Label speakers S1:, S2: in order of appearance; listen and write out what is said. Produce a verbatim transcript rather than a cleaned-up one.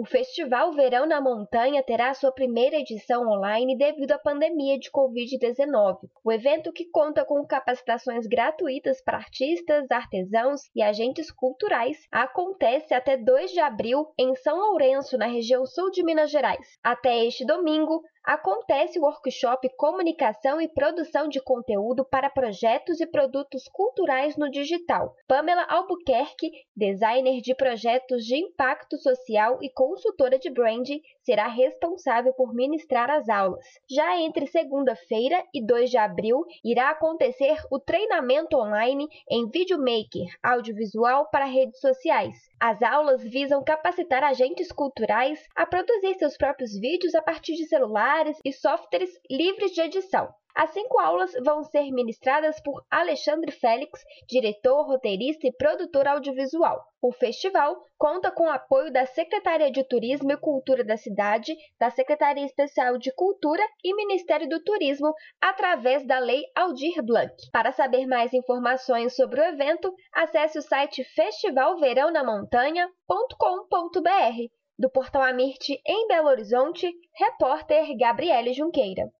S1: O Festival Verão na Montanha terá sua primeira edição online devido à pandemia de covid dezenove. O evento, que conta com capacitações gratuitas para artistas, artesãos e agentes culturais, acontece até dois de abril em São Lourenço, na região sul de Minas Gerais. Até este domingo, acontece o workshop Comunicação e Produção de Conteúdo para Projetos e Produtos Culturais no Digital. Pamela Albuquerque, designer de projetos de impacto social e consultora de branding, será responsável por ministrar as aulas. Já entre segunda-feira e dois de abril, irá acontecer o treinamento online em videomaker, audiovisual para redes sociais. As aulas visam capacitar agentes culturais a produzir seus próprios vídeos a partir de celulares e softwares livres de edição. As cinco aulas vão ser ministradas por Alexandre Félix, diretor, roteirista e produtor audiovisual. O festival conta com o apoio da Secretaria de Turismo e Cultura da cidade, da Secretaria Especial de Cultura e Ministério do Turismo, através da Lei Aldir Blanc. Para saber mais informações sobre o evento, acesse o site festival verão na montanha ponto com ponto br. Do Portal Amirte, em Belo Horizonte, repórter Gabriele Junqueira.